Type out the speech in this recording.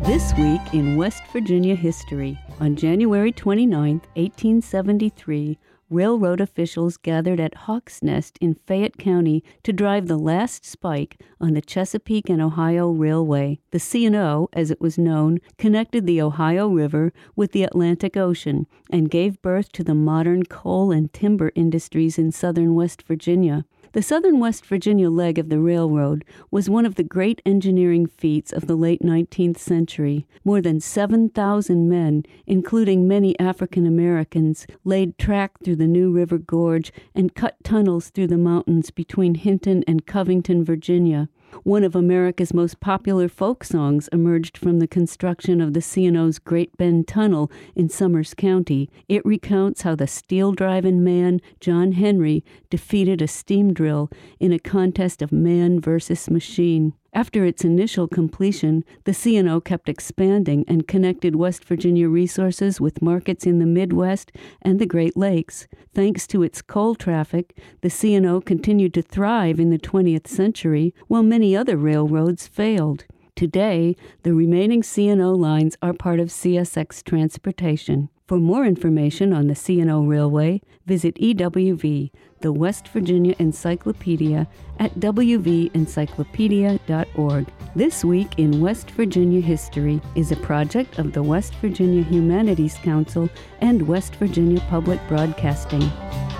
This week in West Virginia history. On January 29, 1873, railroad officials gathered at Hawks Nest in Fayette County to drive the last spike on the Chesapeake and Ohio Railway. The C&O, as it was known, connected the Ohio River with the Atlantic Ocean and gave birth to the modern coal and timber industries in southern West Virginia. The southern West Virginia leg of the railroad was one of the great engineering feats of the late 19th century. More than 7,000 men, including many African Americans, laid track through the New River Gorge and cut tunnels through the mountains between Hinton and Covington, Virginia. One of America's most popular folk songs emerged from the construction of the C&O's Great Bend Tunnel in Summers County. It recounts how the steel-driving man, John Henry, defeated a steam drill in a contest of man versus machine. After its initial completion, the C&O kept expanding and connected West Virginia resources with markets in the Midwest and the Great Lakes. Thanks to its coal traffic, the C&O continued to thrive in the 20th century, while many other railroads failed. Today, the remaining C&O lines are part of CSX Transportation. For more information on the C&O Railway, visit EWV, the West Virginia Encyclopedia, at wvencyclopedia.org. This Week in West Virginia History is a project of the West Virginia Humanities Council and West Virginia Public Broadcasting.